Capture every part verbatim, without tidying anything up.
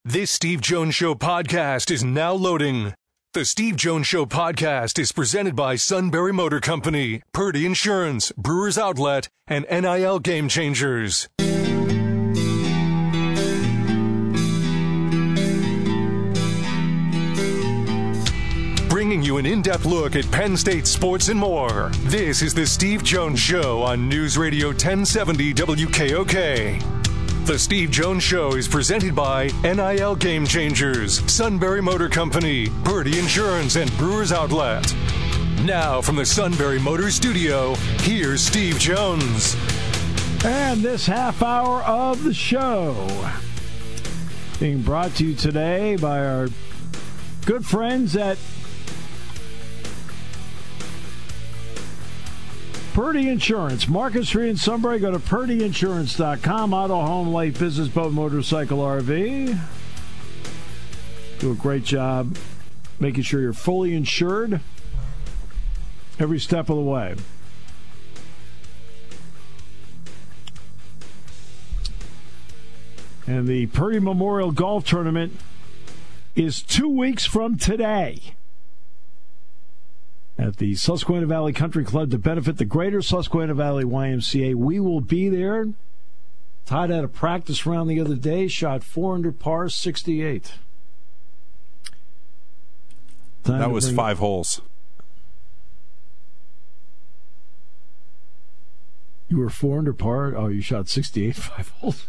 This Steve Jones Show podcast is now loading. The Steve Jones Show podcast is presented by Sunbury Motor Company, Purdy Insurance, Brewers Outlet, and N I L Game Changers. Bringing you an in-depth look at Penn State sports and more. This is the Steve Jones Show on News Radio ten seventy W K O K. The Steve Jones Show is presented by N I L Game Changers, Sunbury Motor Company, Purdy Insurance, and Brewers Outlet. Now from the Sunbury Motor Studio, here's Steve Jones. And this half hour of the show being brought to you today by our good friends at Purdy Insurance, Market Street in Sunbury. Go to purdy insurance dot com. Auto, home, life, business, boat, motorcycle, R V. Do a great job making sure you're fully insured every step of the way. And the Purdy Memorial Golf Tournament is two weeks from today at the Susquehanna Valley Country Club to benefit the Greater Susquehanna Valley Y M C A. We will be there. Todd had a practice round the other day, shot four under par, sixty-eight. Time that was bring... five holes. You were four under par? Oh, you shot sixty-eight, five holes.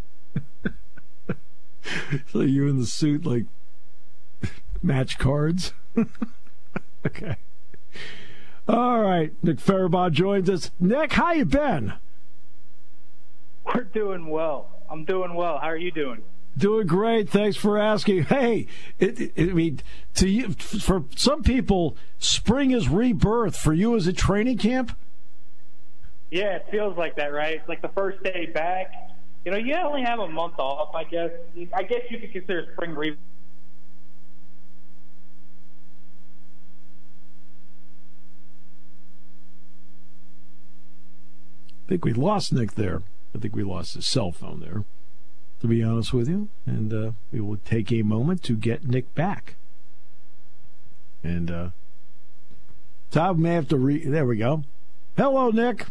So you in the suit, like, match cards? Okay. All right, Nick Farabaugh joins us. Nick, how you been? We're doing well. I'm doing well. How are you doing? Doing great. Thanks for asking. Hey, it, it, I mean, to you, for some people, spring is rebirth. For you, is it training camp? Yeah, it feels like that, right? It's like the first day back. You know, you only have a month off, I guess. I guess you could consider spring rebirth. I think we lost Nick there. I think we lost his cell phone there, to be honest with you. And uh, we will take a moment to get Nick back. And uh, Todd may have to re... There we go. Hello, Nick.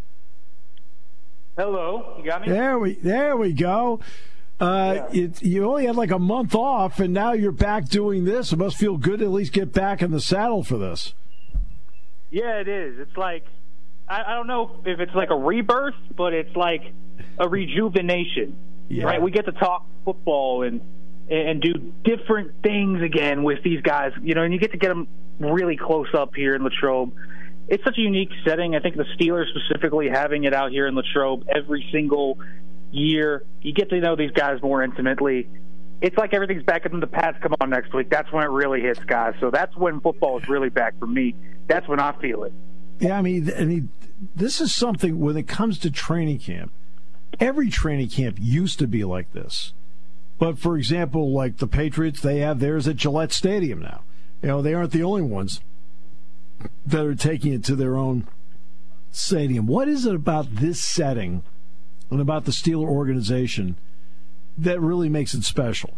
Hello. You got me? There we, there we go. Uh, yeah. it, you only had like a month off, and now you're back doing this. It must feel good to at least get back in the saddle for this. Yeah, it is. It's like... I, I don't know if it's like a rebirth, but it's like a rejuvenation, yeah. Right? We get to talk football and and do different things again with these guys, you know, and you get to get them really close up here in Latrobe. It's such a unique setting. I think the Steelers specifically having it out here in Latrobe every single year, you get to know these guys more intimately. It's like everything's back and the Pats come on next week. That's when it really hits, guys. So that's when football is really back for me. That's when I feel it. Yeah, I mean, I mean, this is something when it comes to training camp. Every training camp used to be like this. But, for example, like the Patriots, they have theirs at Gillette Stadium now. You know, they aren't the only ones that are taking it to their own stadium. What is it about this setting and about the Steeler organization that really makes it special?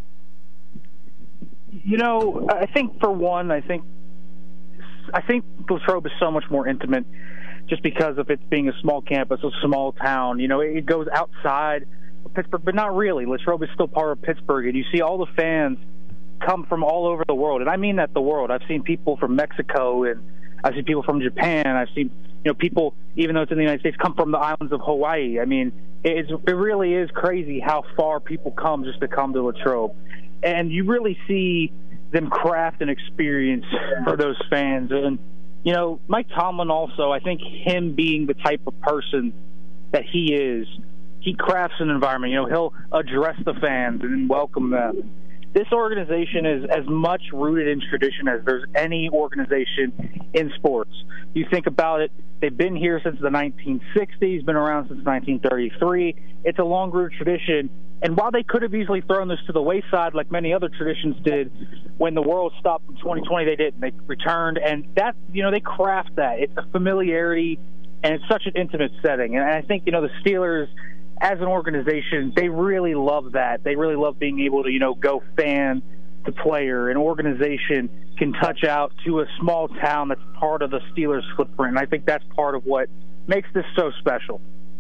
You know, I think, for one, I think I think Latrobe is so much more intimate just because of it being a small campus, a small town. You know, it goes outside of Pittsburgh, but not really. Latrobe is still part of Pittsburgh, and you see all the fans come from all over the world. And I mean that the world. I've seen people from Mexico, and I've seen people from Japan. I've seen, you know, people, even though it's in the United States, come from the islands of Hawaii. I mean, it's, it really is crazy how far people come just to come to Latrobe. And you really see them craft an experience for those fans. And, you know, Mike Tomlin also, I think him being the type of person that he is, he crafts an environment. You know, he'll address the fans and welcome them. This organization is as much rooted in tradition as there's any organization in sports. You think about it, they've been here since the nineteen sixties, been around since nineteen thirty-three. It's a long-rooted tradition. And while they could have easily thrown this to the wayside like many other traditions did, when the world stopped in twenty twenty, they didn't. They returned, and that, you know, they craft that. It's a familiarity, and it's such an intimate setting. And I think, you know, the Steelers, as an organization, they really love that. They really love being able to, you know, go fan to player. An organization can touch out to a small town that's part of the Steelers' footprint. And I think that's part of what makes this so special.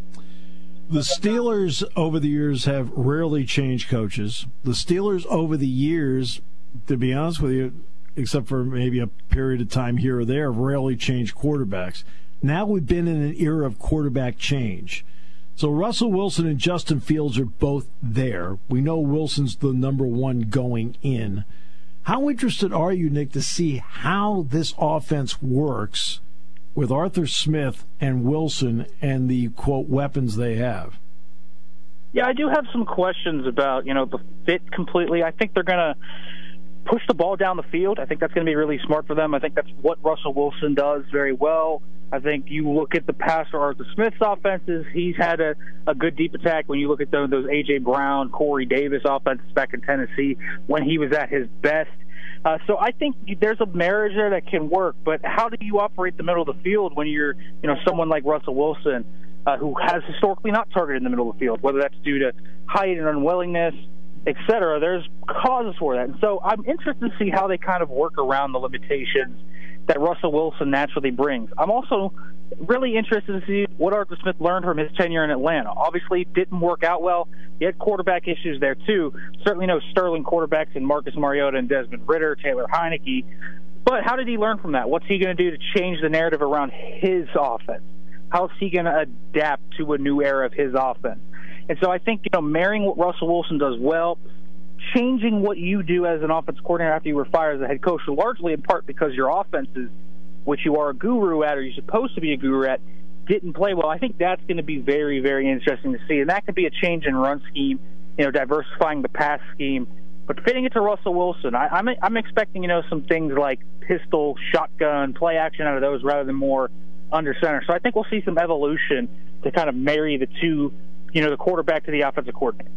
The Steelers over the years have rarely changed coaches. The Steelers over the years, to be honest with you, except for maybe a period of time here or there, have rarely changed quarterbacks. Now we've been in an era of quarterback change. So Russell Wilson and Justin Fields are both there. We know Wilson's the number one going in. How interested are you, Nick, to see how this offense works with Arthur Smith and Wilson and the, quote, weapons they have? Yeah, I do have some questions about, you know, the fit completely. I think they're going to push the ball down the field. I think that's going to be really smart for them. I think that's what Russell Wilson does very well. I think you look at the past for Arthur Smith's offenses, he's had a, a good deep attack. When you look at those, those A J. Brown, Corey Davis offenses back in Tennessee when he was at his best. Uh, so I think there's a marriage there that can work, but how do you operate the middle of the field when you're, you know, someone like Russell Wilson, uh, who has historically not targeted in the middle of the field, whether that's due to height and unwillingness, et cetera. There's causes for that. And so I'm interested to see how they kind of work around the limitations that Russell Wilson naturally brings. I'm also really interested to see what Arthur Smith learned from his tenure in Atlanta. Obviously, it didn't work out well. He had quarterback issues there, too. Certainly no sterling quarterbacks in Marcus Mariota and Desmond Ridder, Taylor Heineke. But how did he learn from that? What's he going to do to change the narrative around his offense? How is he going to adapt to a new era of his offense? And so I think, you know, marrying what Russell Wilson does well, changing what you do as an offense coordinator after you were fired as a head coach, largely in part because your offenses, which you are a guru at or you're supposed to be a guru at, didn't play well. I think that's going to be very, very interesting to see. And that could be a change in run scheme, you know, diversifying the pass scheme. But fitting it to Russell Wilson, I, I'm, I'm expecting, you know, some things like pistol, shotgun, play action out of those rather than more under center. So I think we'll see some evolution to kind of marry the two, you know, the quarterback to the offensive coordinator.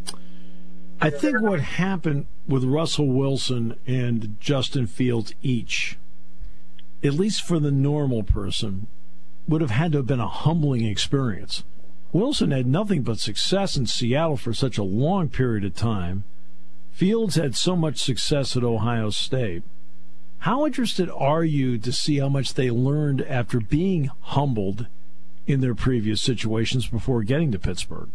I think what happened with Russell Wilson and Justin Fields each, at least for the normal person, would have had to have been a humbling experience. Wilson had nothing but success in Seattle for such a long period of time. Fields had so much success at Ohio State. How interested are you to see how much they learned after being humbled in their previous situations before getting to Pittsburgh?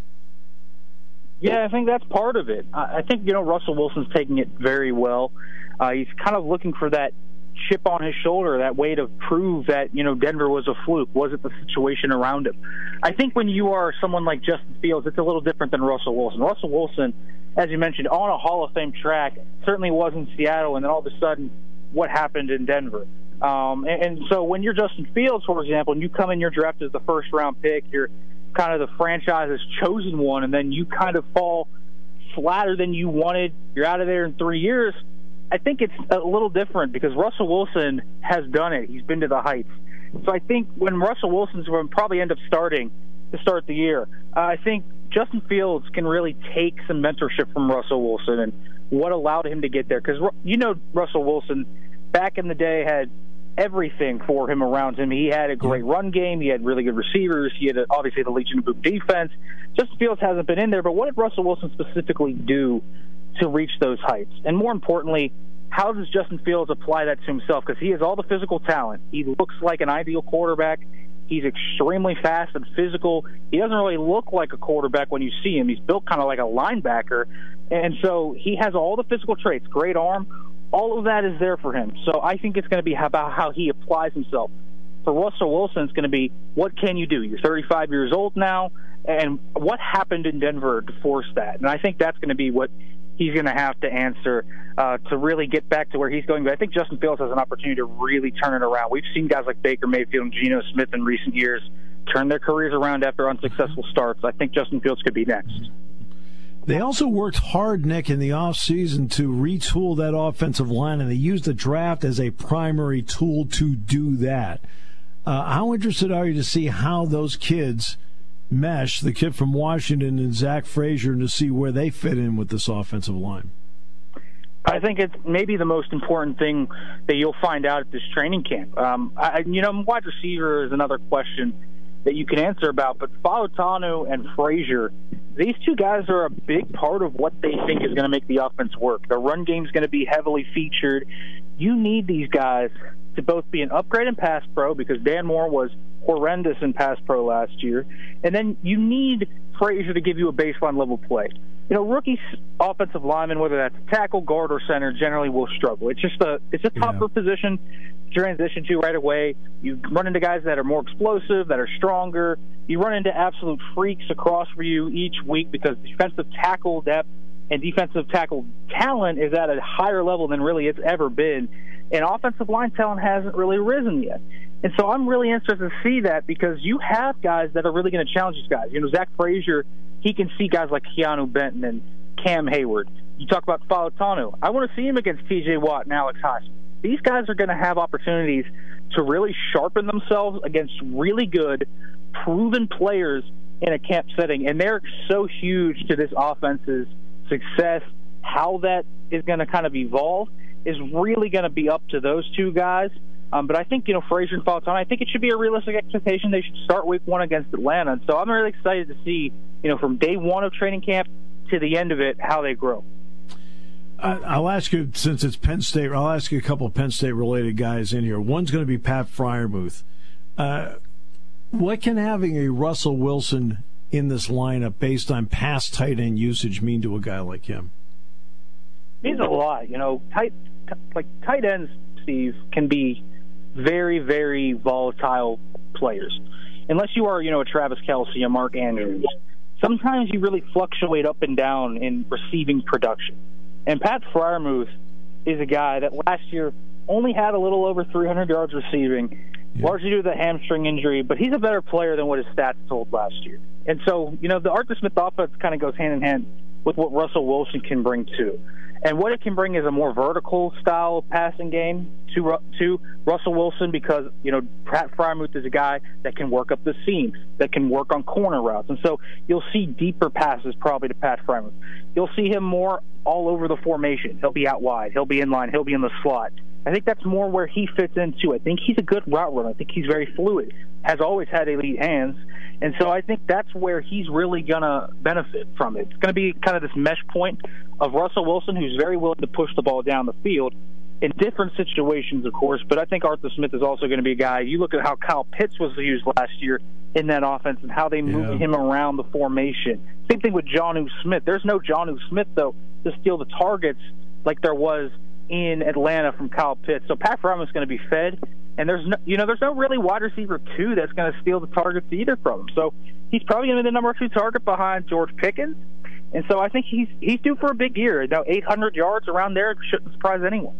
Yeah, I think that's part of it. I think, you know, Russell Wilson's taking it very well. Uh, he's kind of looking for that chip on his shoulder, that way to prove that, you know, Denver was a fluke. Was it the situation around him? I think when you are someone like Justin Fields, it's a little different than Russell Wilson. Russell Wilson, as you mentioned, on a Hall of Fame track, certainly was in Seattle, and then all of a sudden, what happened in Denver? Um, and, and so when you're Justin Fields, for example, and you come in your draft as the first-round pick, you're kind of the franchise's chosen one, and then you kind of fall flatter than you wanted, you're out of there in three years, I think it's a little different because Russell Wilson has done it. He's been to the heights. So I think when Russell Wilson's going to probably end up starting to start the year, uh, I think Justin Fields can really take some mentorship from Russell Wilson and what allowed him to get there. Because, you know, Russell Wilson back in the day had everything for him around him. He had a great run game. He had really good receivers. He had, a, obviously, the Legion of Boom defense. Justin Fields hasn't been in there, but what did Russell Wilson specifically do to reach those heights? And more importantly, how does Justin Fields apply that to himself? Because he has all the physical talent. He looks like an ideal quarterback. He's extremely fast and physical. He doesn't really look like a quarterback when you see him. He's built kind of like a linebacker. And so he has all the physical traits, great arm. All of that is there for him. So I think it's going to be about how he applies himself. For Russell Wilson, it's going to be, what can you do? You're thirty-five years old now, and what happened in Denver to force that? And I think that's going to be what he's going to have to answer uh, to really get back to where he's going. But I think Justin Fields has an opportunity to really turn it around. We've seen guys like Baker Mayfield and Geno Smith in recent years turn their careers around after unsuccessful starts. I think Justin Fields could be next. They also worked hard, Nick, in the offseason to retool that offensive line, and they used the draft as a primary tool to do that. Uh, how interested are you to see how those kids mesh, the kid from Washington and Zach Frazier, and to see where they fit in with this offensive line? I think it's maybe the most important thing that you'll find out at this training camp. Um, I, you know, wide receiver is another question. that you can answer about, but Fautanu and Frazier, these two guys are a big part of what they think is going to make the offense work. The run game is going to be heavily featured. You need these guys to both be an upgrade in pass pro, because Dan Moore was horrendous in pass pro last year, and then you need Frazier to give you a baseline level play. You know, rookie offensive linemen, whether that's tackle, guard, or center, generally will struggle. It's just a it's a tougher yeah. position to transition to right away. You run into guys that are more explosive, that are stronger. You run into absolute freaks across for you each week, because defensive tackle depth and defensive tackle talent is at a higher level than really it's ever been. And offensive line talent hasn't really risen yet. And so I'm really interested to see that, because you have guys that are really going to challenge these guys. You know, Zach Frazier, he can see guys like Keanu Benton and Cam Hayward. You talk about Fautanu. I want to see him against T J Watt and Alex Highsmith. These guys are going to have opportunities to really sharpen themselves against really good, proven players in a camp setting. And they're so huge to this offense's success. How that is going to kind of evolve is really going to be up to those two guys. Um, but I think, you know, Frazier and Fautanu, I think it should be a realistic expectation they should start week one against Atlanta. And so I'm really excited to see, you know, from day one of training camp to the end of it, how they grow. Uh, I'll ask you, since it's Penn State, I'll ask you a couple of Penn State-related guys in here. One's going to be Pat Freiermuth. Uh, what can having a Russell Wilson in this lineup based on past tight end usage mean to a guy like him? It means a lot. You know, tight, t- like tight ends, Steve, can be very, very volatile players. Unless you are, you know, a Travis Kelce, a Mark Andrews, sometimes you really fluctuate up and down in receiving production. And Pat Freiermuth is a guy that last year only had a little over three hundred yards receiving, yeah. largely due to the hamstring injury, but he's a better player than what his stats told last year. And so, you know, the Arthur Smith offense kind of goes hand in hand with what Russell Wilson can bring too. And what it can bring is a more vertical style passing game to to Russell Wilson, because, you know, Pat Freiermuth is a guy that can work up the seam, that can work on corner routes. And so you'll see deeper passes probably to Pat Freiermuth. You'll see him more all over the formation. He'll be out wide. He'll be in line. He'll be in the slot. I think that's more where he fits into. I think he's a good route runner. I think he's very fluid, has always had elite hands. And so I think that's where he's really going to benefit from it. It's going to be kind of this mesh point of Russell Wilson, who's very willing to push the ball down the field in different situations, of course. But I think Arthur Smith is also going to be a guy. You look at how Kyle Pitts was used last year in that offense and how they moved yeah. him around the formation. Same thing with Jonnu Smith. There's no Jonnu Smith, though, to steal the targets like there was in Atlanta from Kyle Pitts. So Pat Freiermuth is going to be fed, and there's no, you know, there's no really wide receiver two that's going to steal the targets either from him. So he's probably going to be the number two target behind George Pickens, and so I think he's he's due for a big year. Now, eight hundred yards around there shouldn't surprise anyone.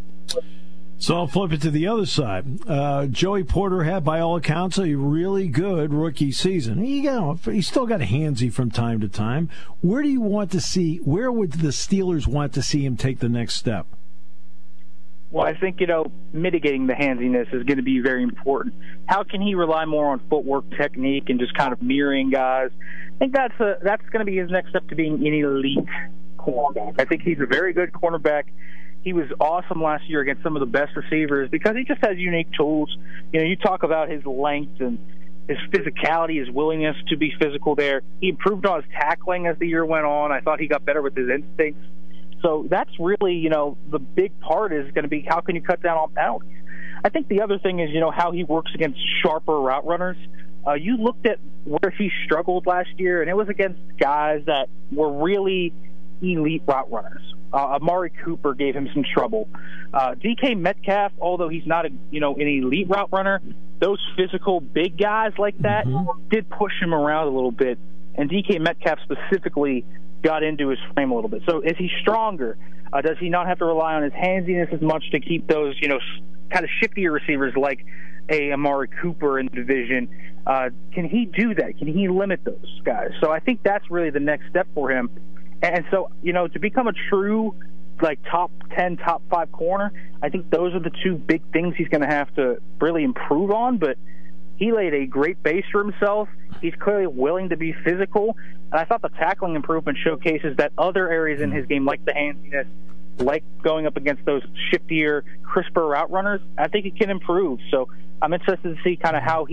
So I'll flip it to the other side. Uh, Joey Porter had, by all accounts, a really good rookie season. He, you know, he still got handsy from time to time. Where do you want to see? Where would the Steelers want to see him take the next step? Well, I think, you know, mitigating the handsiness is going to be very important. How can he rely more on footwork technique and just kind of mirroring guys? I think that's a, that's going to be his next step to being an elite cornerback. I think he's a very good cornerback. He was awesome last year against some of the best receivers because he just has unique tools. You know, you talk about his length and his physicality, his willingness to be physical there. He improved on his tackling as the year went on. I thought he got better with his instincts. So that's really, you know, the big part is going to be how can you cut down on penalties. I think the other thing is, you know, how he works against sharper route runners. Uh, you looked at where he struggled last year, and it was against guys that were really elite route runners. Uh, Amari Cooper gave him some trouble. Uh, D K Metcalf, although he's not a, you know, an elite route runner, those physical big guys like that mm-hmm. did push him around a little bit. And D K Metcalf specifically got into his frame a little bit. So is he stronger? Uh, does he not have to rely on his handsiness as much to keep those, you know, kind of shiftier receivers like a Amari Cooper in the division? Uh, can he do that? Can he limit those guys? So I think that's really the next step for him. And so, you know, to become a true, like, top ten, top five corner, I think those are the two big things he's going to have to really improve on. But he laid a great base for himself. He's clearly willing to be physical. And I thought the tackling improvement showcases that other areas in his game, like the handsiness, like going up against those shiftier, crisper route runners, I think he can improve. So I'm interested to see kind of how he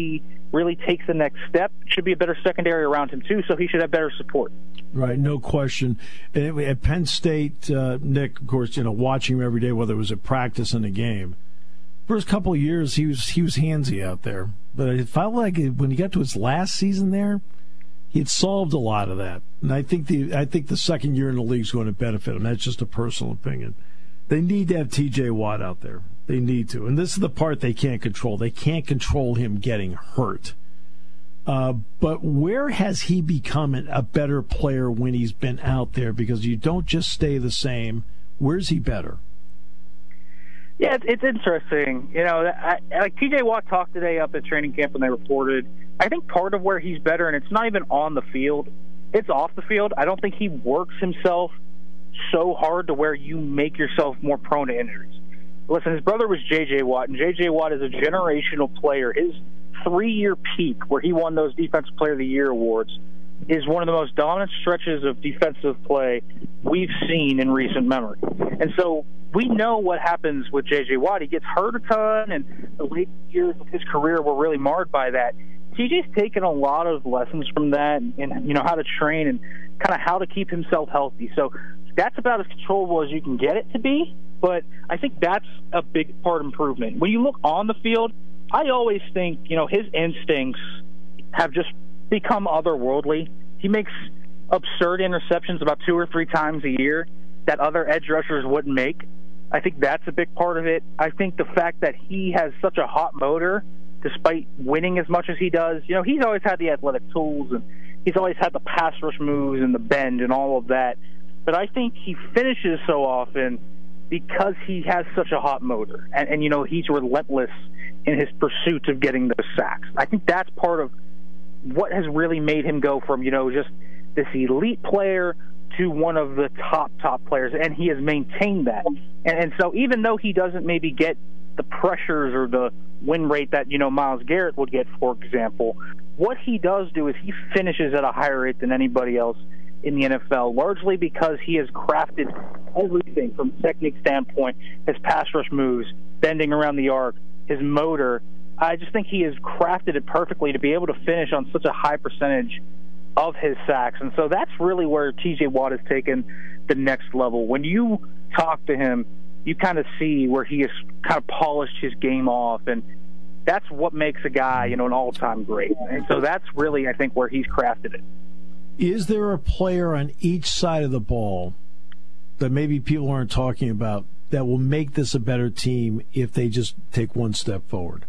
really takes the next step, should be a better secondary around him too, so he should have better support. Right, no question. And at Penn State, uh, Nick, of course, you know, watching him every day, whether it was at practice and a game. First couple of years, he was he was handsy out there, but it felt like when he got to his last season there, he had solved a lot of that. And I think the I think the second year in the league is going to benefit him. That's just a personal opinion. They need to have T J Watt out there. They need to, and this is the part they can't control. They can't control him getting hurt. Uh, but where has he become a better player when he's been out there? Because you don't just stay the same. Where's he better? Yeah, it's, it's interesting. You know, I, like T J Watt talked today up at training camp when they reported. I think part of where he's better, and it's not even on the field, it's off the field. I don't think he works himself so hard to where you make yourself more prone to injuries. Listen, his brother was J J Watt, and J J Watt is a generational player. His three-year peak where he won those Defensive Player of the Year awards is one of the most dominant stretches of defensive play we've seen in recent memory. And so we know what happens with J J Watt. He gets hurt a ton, and the late years of his career were really marred by that. T J's taken a lot of lessons from that and, and you know, how to train and kind of how to keep himself healthy. So that's about as controllable as you can get it to be, but I think that's a big part of improvement. When you look on the field, I always think, you know, his instincts have just become otherworldly. He makes absurd interceptions about two or three times a year that other edge rushers wouldn't make. I think that's a big part of it. I think the fact that he has such a hot motor, despite winning as much as he does, you know, he's always had the athletic tools, and he's always had the pass rush moves and the bend and all of that. But I think he finishes so often because he has such a hot motor. And, and you know, he's relentless in his pursuit of getting those sacks. I think that's part of what has really made him go from, you know, just this elite player to one of the top, top players, and he has maintained that. And, and so even though he doesn't maybe get the pressures or the win rate that, you know, Myles Garrett would get, for example, what he does do is he finishes at a higher rate than anybody else in the N F L, largely because he has crafted everything from a technique standpoint, his pass rush moves, bending around the arc, his motor. I just think he has crafted it perfectly to be able to finish on such a high percentage of his sacks. And so that's really where T J Watt has taken the next level. When you talk to him, you kind of see where he has kind of polished his game off, and that's what makes a guy, you know, an all-time great. And so that's really, I think, where he's crafted it. Is there a player on each side of the ball that maybe people aren't talking about that will make this a better team if they just take one step forward?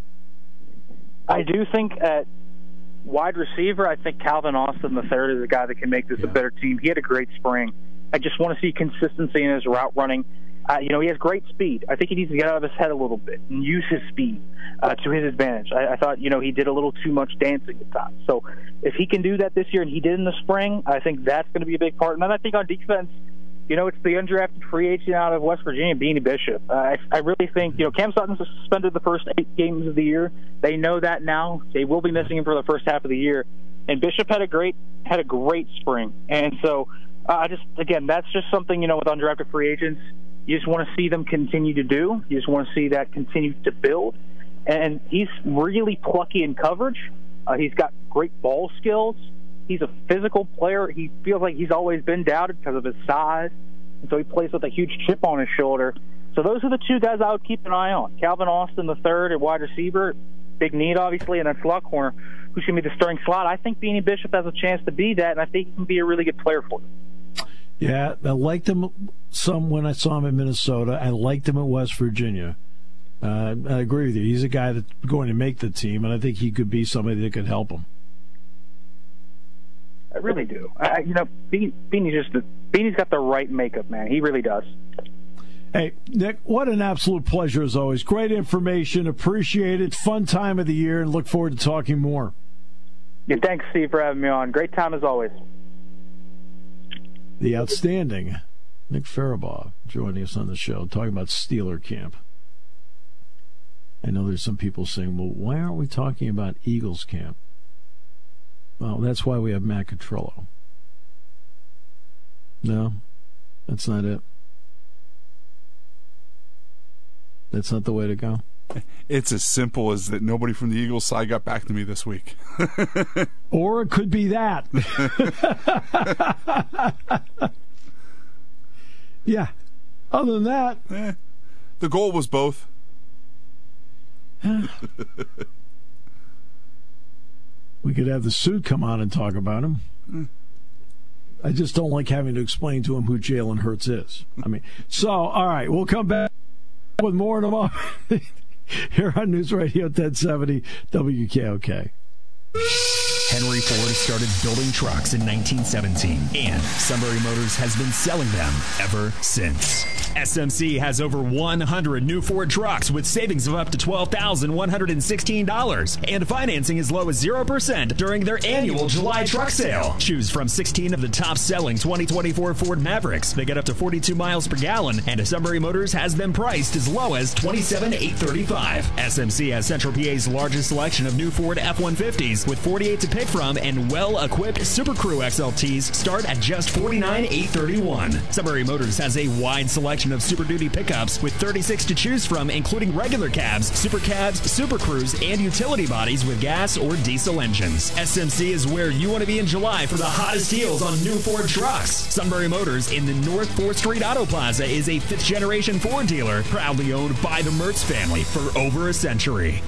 I do think at wide receiver, I think Calvin Austin the third is a guy that can make this yeah. a better team. He had a great spring. I just want to see consistency in his route running. Uh, you know, he has great speed. I think he needs to get out of his head a little bit and use his speed uh, to his advantage. I, I thought, you know, he did a little too much dancing at times. So if he can do that this year, and he did in the spring, I think that's going to be a big part. And then I think on defense, you know, it's the undrafted free agent out of West Virginia, Beanie Bishop. Uh, I, I really think, you know, Cam Sutton's suspended the first eight games of the year. They know that now. They will be missing him for the first half of the year. And Bishop had a great had a great spring. And so uh, I just, again, that's just something, you know, with undrafted free agents, you just want to see them continue to do. You just want to see that continue to build. And he's really plucky in coverage. Uh, he's got great ball skills. He's a physical player. He feels like he's always been doubted because of his size. And so he plays with a huge chip on his shoulder. So those are the two guys I would keep an eye on. Calvin Austin, the third at wide receiver, big need, obviously, and then slot corner, who's going to be the starting slot. I think Beanie Bishop has a chance to be that, and I think he can be a really good player for them. Yeah, I liked him some when I saw him in Minnesota. I liked him at West Virginia. Uh, I agree with you. He's a guy that's going to make the team, and I think he could be somebody that could help him. I really do. I, you know, Beanie, Beanie's just the, Beanie's got the right makeup, man. He really does. Hey, Nick, what an absolute pleasure as always. Great information. Appreciate it. Fun time of the year, and look forward to talking more. Yeah, thanks, Steve, for having me on. Great time as always. The outstanding Nick Farabaugh joining us on the show, talking about Steeler camp. I know there's some people saying, well, why aren't we talking about Eagles camp? Well, that's why we have Matt Catrillo. No, that's not it. That's not the way to go. It's as simple as that nobody from the Eagles side got back to me this week. Or it could be that. Yeah. Other than that. Eh, the goal was both. We could have the suit come on and talk about him. Mm. I just don't like having to explain to him who Jalen Hurts is. I mean, so, all right, we'll come back with more in a moment here on News Radio ten seventy W K O K. Henry Ford started building trucks in nineteen seventeen, and Sunbury Motors has been selling them ever since. S M C has over one hundred new Ford trucks with savings of up to twelve thousand one hundred sixteen dollars and financing as low as zero percent during their annual July truck sale. Choose from sixteen of the top-selling twenty twenty-four Ford Mavericks. They get up to forty-two miles per gallon, and Sunbury Motors has them priced as low as twenty-seven thousand eight hundred thirty-five dollars. S M C has Central P A's largest selection of new Ford F one fifties with forty-eight to pick from, and well-equipped Super Crew X L Ts start at just forty-nine thousand eight hundred thirty-one dollars. Sunbury Motors has a wide selection of Super Duty pickups with thirty-six to choose from, including regular cabs, Super Cabs, Super Crews, and utility bodies with gas or diesel engines. S M C is where you want to be in July for the hottest deals on new Ford trucks. Sunbury Motors in the North fourth Street Auto Plaza is a fifth-generation Ford dealer, proudly owned by the Mertz family for over a century.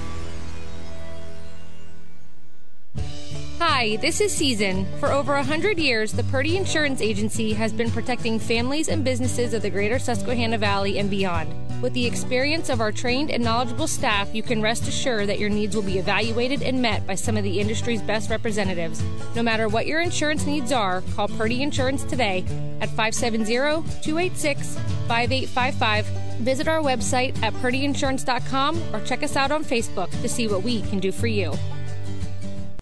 Hi, this is Season. For over one hundred years, the Purdy Insurance Agency has been protecting families and businesses of the greater Susquehanna Valley and beyond. With the experience of our trained and knowledgeable staff, you can rest assured that your needs will be evaluated and met by some of the industry's best representatives. No matter what your insurance needs are, call Purdy Insurance today at five seven zero, two eight six, five eight five five. Visit our website at purdy insurance dot com or check us out on Facebook to see what we can do for you.